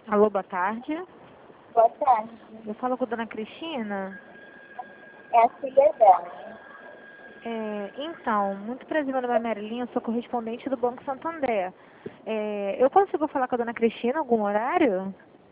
Alô, boa tarde. Boa tarde. Eu falo com a dona Cristina. É a filha dela. Então, muito prazer, meu nome é Marilyn, eu sou correspondente do Banco Santander. Eu consigo falar com a dona Cristina em algum horário?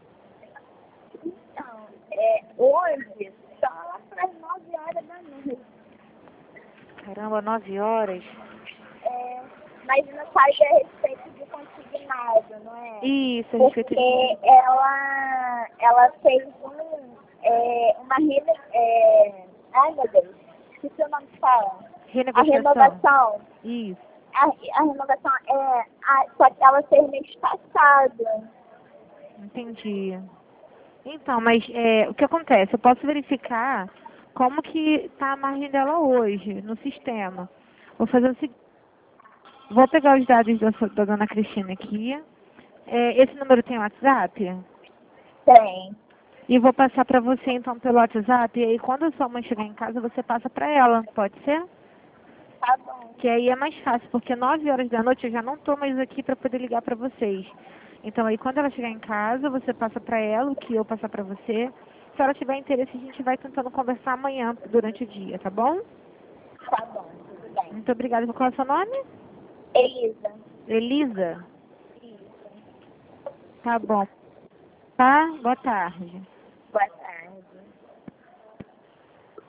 Então, hoje, só lá para as 9 horas da noite. Caramba, 9 horas. Mas não faz a respeito de consignado, não é? Isso, a respeito Porque de... ela fez uma ai meu Deus, esqueci o nome que fala. A renegociação. renovação. Isso. A renovação só que ela fez mês passado. Entendi. Então, mas o que acontece? Eu posso verificar como que está a margem dela hoje no sistema. Vou fazer o seguinte, vou pegar os dados da dona Cristina aqui. Esse número tem WhatsApp? Tem. E vou passar para você então pelo WhatsApp. E aí quando a sua mãe chegar em casa, você passa para ela, pode ser? Tá bom. Que aí é mais fácil, porque 9 horas da noite eu já não estou mais aqui para poder ligar para vocês. Então aí quando ela chegar em casa, você passa para ela, o que eu passar para você. Se ela tiver interesse, a gente vai tentando conversar amanhã, durante o dia, tá bom? Tá bom, tudo bem. Muito obrigada. Qual é o seu nome? Elisa. Elisa? Isso. Tá bom. Tá? Boa tarde. Boa tarde.